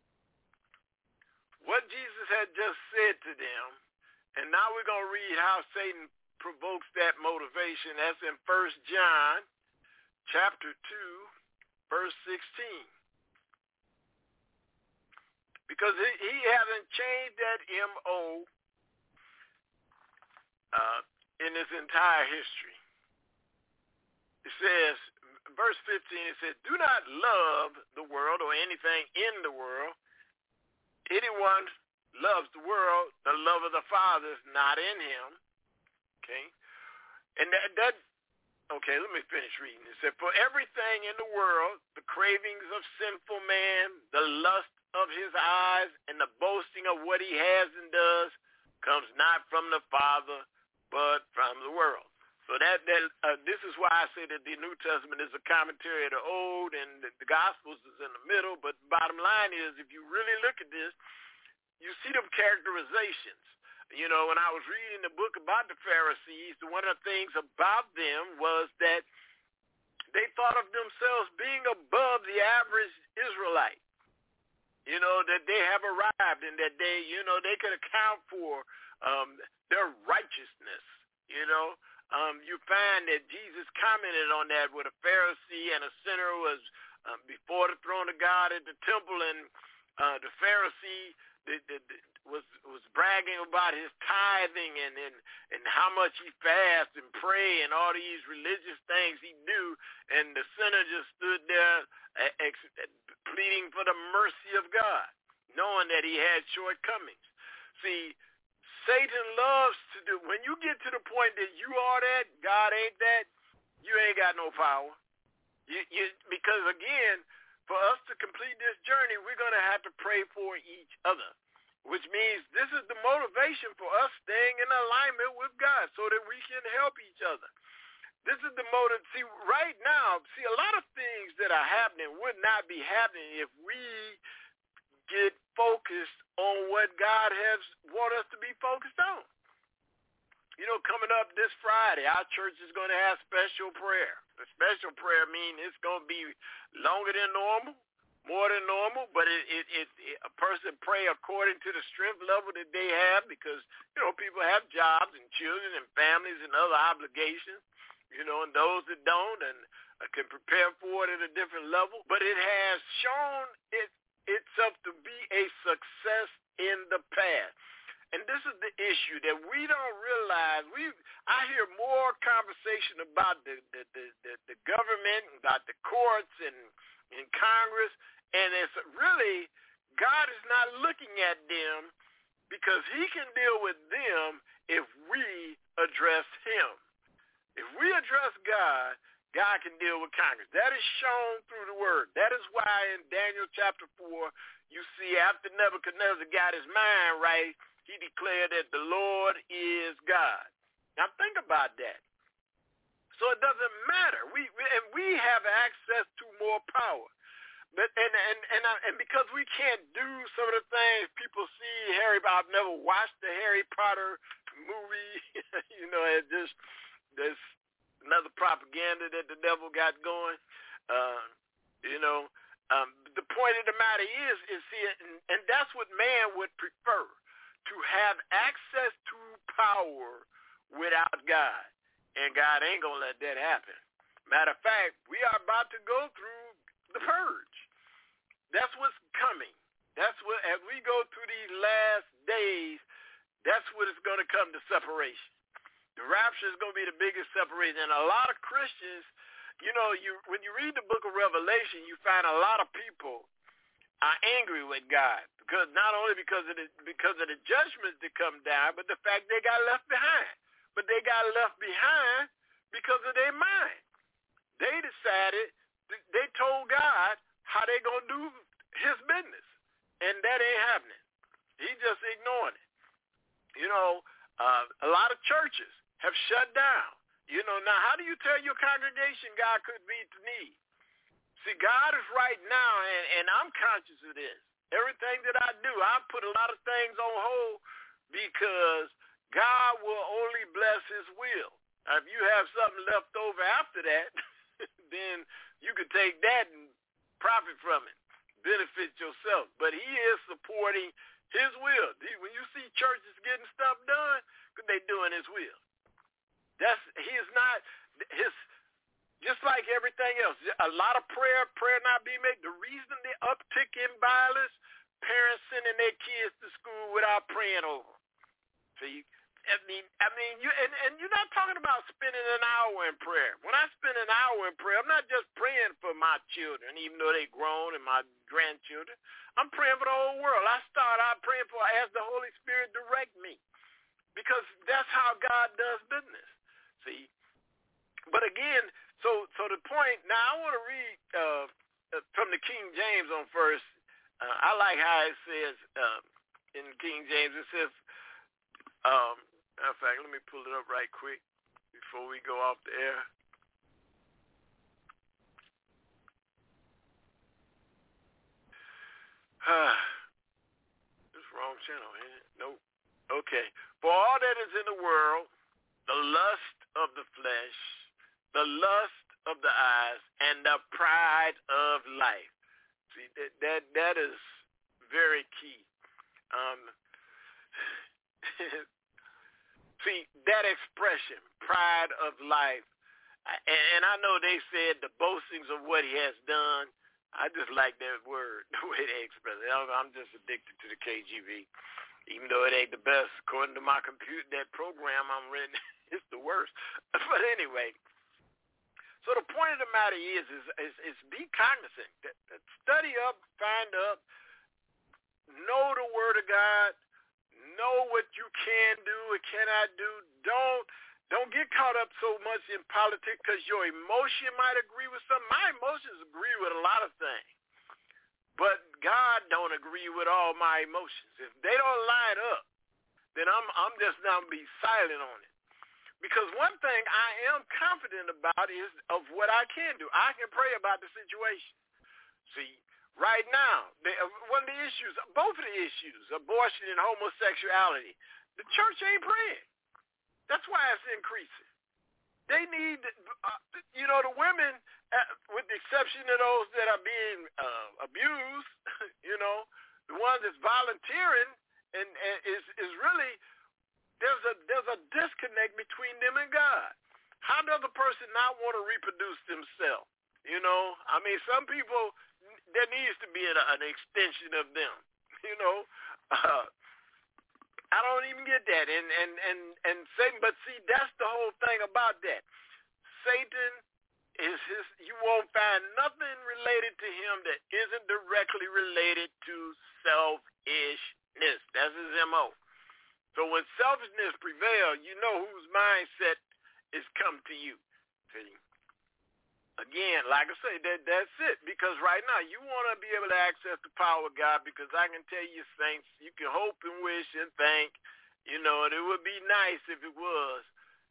what Jesus had just said to them, and now we're going to read how Satan provokes that motivation. That's in 1 John chapter 2, verse 16. Because he hasn't changed that M.O. In his entire history. It says, verse 15, it says, do not love the world or anything in the world. Anyone loves the world, the love of the Father is not in him. Okay? And that okay, let me finish reading. It said, for everything in the world, the cravings of sinful man, the lust of his eyes, and the boasting of what he has and does, comes not from the Father, but from the world. So this is why I say that the New Testament is a commentary of the Old, and the Gospels is in the middle. But the bottom line is, if you really look at this, you see them characterizations. When I was reading the book about the Pharisees, one of the things about them was that they thought of themselves being above the average Israelite. That they have arrived and that they could account for their righteousness. You find that Jesus commented on that with a Pharisee and a sinner was before the throne of God at the temple, and the Pharisee was bragging about his tithing and how much he fasts and pray and all these religious things he do, and the sinner just stood there pleading for the mercy of God, knowing that he had shortcomings. See, Satan loves to do, when you get to the point that you are that, God ain't that, you ain't got no power. Because again, for us to complete this journey, we're going to have to pray for each other, which means this is the motivation for us staying in alignment with God so that we can help each other. This is the motive. See, right now, a lot of things that are happening would not be happening if we get focused on what God has want us to be focused on. Coming up this Friday, our church is going to have special prayer. The special prayer means it's going to be longer than normal, more than normal, but a person pray according to the strength level that they have, because people have jobs and children and families and other obligations, and those that don't and can prepare for it at a different level. But it has shown itself to be a success in the past. And this is the issue that we don't realize. I hear more conversation about the government, about the courts and Congress, and it's really, God is not looking at them because he can deal with them if we address him. If we address God, God can deal with Congress. That is shown through the word. That is why in Daniel chapter 4, you see after Nebuchadnezzar got his mind right, he declared that the Lord is God. Now think about that. So it doesn't matter. We have access to more power. But and because we can't do some of the things people see, I've never watched the Harry Potter movie. It just there's another propaganda that the devil got going. The point of the matter is see, and that's what man would prefer, to have access to power without God. And God ain't gonna let that happen. Matter of fact, we are about to go through the purge. That's what's coming. That's what, as we go through these last days, that's what it's going to come to separation. The rapture is going to be the biggest separation. And a lot of Christians, when you read the book of Revelation, you find a lot of people are angry with God, because not only because of the judgments that come down, but the fact they got left behind. But they got left behind because of their mind. They decided, they told God how they going to do his business. And that ain't happening. He just ignoring it. A lot of churches have shut down. Now how do you tell your congregation God could meet the need? See, God is right now, and I'm conscious of this. Everything that I do, I put a lot of things on hold because God will only bless his will. Now, if you have something left over after that, then you could take that and profit from it, benefit yourself. But he is supporting his will. When you see churches getting stuff done, they doing his will. He is not his. Just like everything else, a lot of prayer not being made. The reason the uptick in violence, parents sending their kids to school without praying over. See, you're not talking about spending an hour in prayer. When I spend an hour in prayer, I'm not just praying for my children, even though they're grown, and my grandchildren. I'm praying for the whole world. I start out praying as the Holy Spirit direct me, because that's how God does business. See, but again, so the point. Now I want to read from the King James on first. I like how it says in King James. It says. In fact, let me pull it up right quick before we go off the air. This is the wrong channel, ain't it? Nope. Okay. For all that is in the world, the lust of the flesh, the lust of the eyes, and the pride of life. See, that is very key. See, that expression, pride of life, and I know they said the boastings of what he has done. I just like that word, the way they express it. I'm just addicted to the KJV, even though it ain't the best. According to my computer, that program I'm reading, it's the worst. But anyway, so the point of the matter is be cognizant. Study up, find up, know the Word of God. Know what you can do and cannot do. Don't get caught up so much in politics because your emotion might agree with something. My emotions agree with a lot of things, but God don't agree with all my emotions. If they don't line up, then I'm just not gonna be silent on it. Because one thing I am confident about is of what I can do. I can pray about the situation. See. Right now, one of the issues, both of the issues, abortion and homosexuality, the church ain't praying. That's why it's increasing. They need, the women, with the exception of those that are being abused, the ones that's volunteering, and is really, there's a disconnect between them and God. How does a person not want to reproduce themselves? Some people, there needs to be an extension of them. I don't even get that. And Satan, but see, that's the whole thing about that. Satan you won't find nothing related to him that isn't directly related to selfishness. That's his MO. So when selfishness prevails, you know whose mindset is come to you. See? Again, like I say, that's it. Because right now, you want to be able to access the power of God, because I can tell you, saints, you can hope and wish and think, and it would be nice if it was.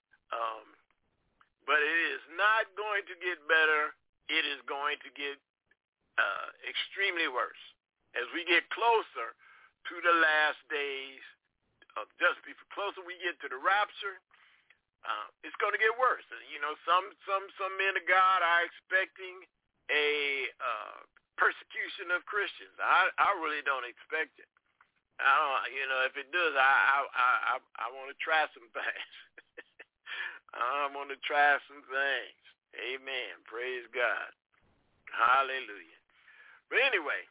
But it is not going to get better. It is going to get extremely worse. As we get closer to the last days, closer we get to the rapture, it's going to get worse. Some men of God are expecting a persecution of Christians. I really don't expect it. If it does, I want to try some things. I want to try some things. Amen. Praise God. Hallelujah. But anyway,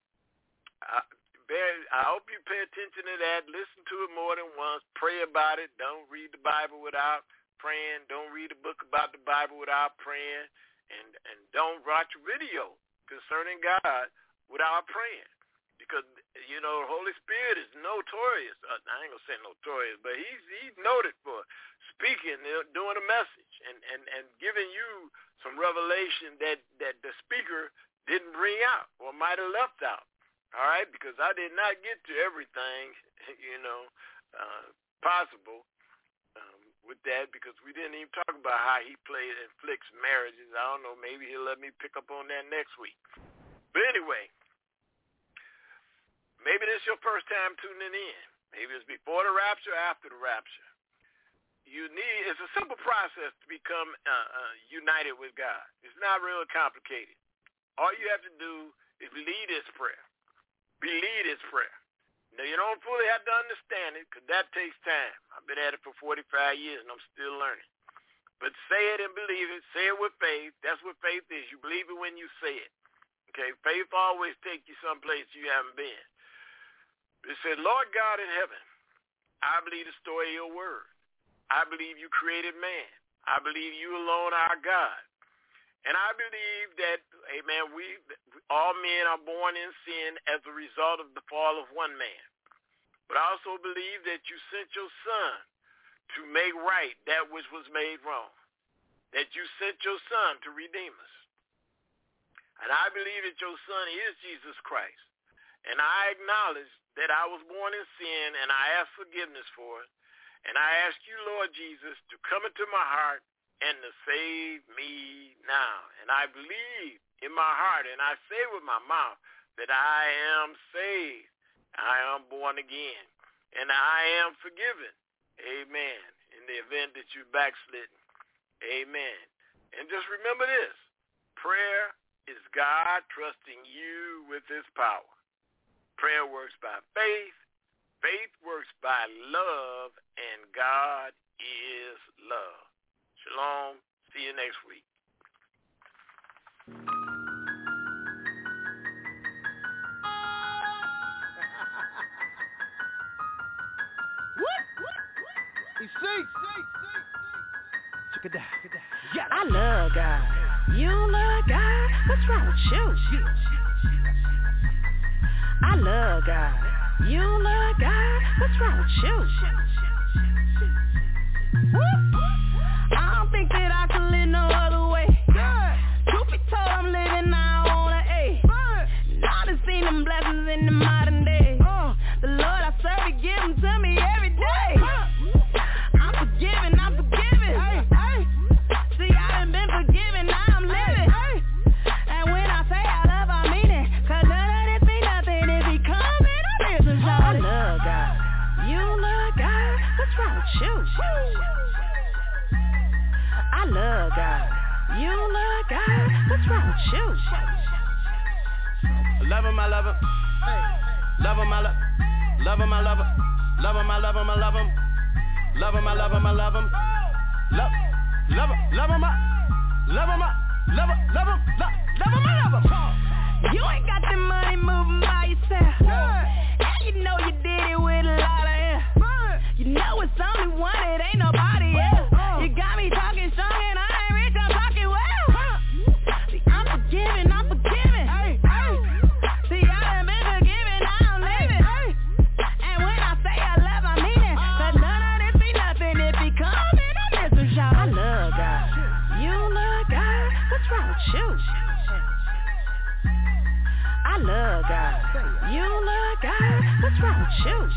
I hope you pay attention to that. Listen to it more than once. Pray about it. Don't read the Bible without praying. Don't read a book about the Bible without praying. And don't watch a video concerning God without praying. Because, the Holy Spirit is notorious. I ain't going to say notorious, but he's noted for speaking, doing a message, and giving you some revelation that the speaker didn't bring out or might have left out. All right? Because I did not get to everything, possible with that, because we didn't even talk about how he inflicts marriages. I don't know. Maybe he'll let me pick up on that next week. But anyway, maybe this is your first time tuning in. Maybe it's before the rapture or after the rapture. It's a simple process to become united with God. It's not real complicated. All you have to do is lead his prayer. Believe his prayer. Now, you don't fully have to understand it, because that takes time. I've been at it for 45 years, and I'm still learning. But say it and believe it. Say it with faith. That's what faith is. You believe it when you say it. Okay? Faith always takes you someplace you haven't been. It said, Lord God in heaven, I believe the story of your word. I believe you created man. I believe you alone are God. And I believe that, amen, all men are born in sin as a result of the fall of one man. But I also believe that you sent your son to make right that which was made wrong. That you sent your son to redeem us. And I believe that your son is Jesus Christ. And I acknowledge that I was born in sin, and I ask forgiveness for it. And I ask you, Lord Jesus, to come into my heart and to save me now. And I believe in my heart, and I say with my mouth that I am saved. I am born again, and I am forgiven. Amen. In the event that you're backslidden. Amen. And just remember this. Prayer is God trusting you with his power. Prayer works by faith. Faith works by love, and God is love. Shalom. See you next week.
I love God. You don't love God? What's wrong with you? I love God. You don't love God? What's wrong with you? I don't think that I can live no other way. Truth be told, I'm living now on an A. I done seen them blessings in the modern day. The Lord I serve, he give them to me every day. I'm forgiven. See, I done been forgiven, now I'm living. And when I say I love, I mean it. Cause none of this ain't nothing if he coming, I'm living. I love God. You love God? What's wrong with you? I love God. You love God? What's wrong with you?
Love him, I love him. Love him, I love him. Love him, I love him. Love him, I love him, I love him. Love him, I love him, I love him. Love him, love him, love him, love him.
You ain't got the money moving by yourself. And you know you did it with a lot of air. You know it's only one, it ain't nobody else. You got me talking strong and I ain't rich, I'm talking well. See, I'm forgiven. See, I done been forgiven, now I'm living. And when I say I love, I mean it. you.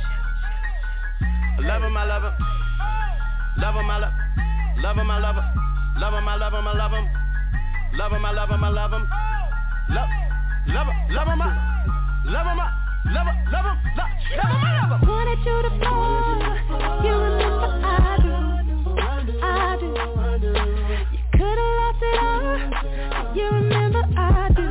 Love him, I love him. Love him, I love him. Love him, I love him. Love him, I love him, I love him. Love him, I love him, I love him. Love him, I love him, I love him, love him, I love him.
Wanted you to fall. You remember I do. You could've lost it all. You remember I do.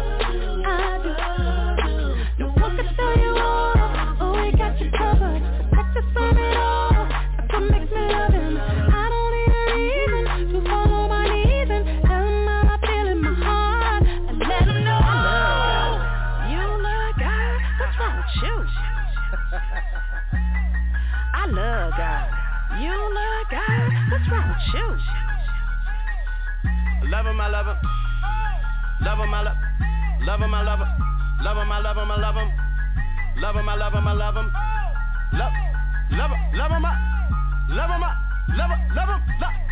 No one could tell you all. Oh, we got you covered. Practice from it all. That's what makes me love him. I don't need a reason to follow my knees and tell him how I feel in my heart and let him know. You love God. What's wrong with you? I love God. You love God. What's wrong with you?
Love him, I love him. Love him, I love him. Love him, I love him. Love him, I love him, I love him. Love him, I love him, I love him. Love him, I love him, I love him.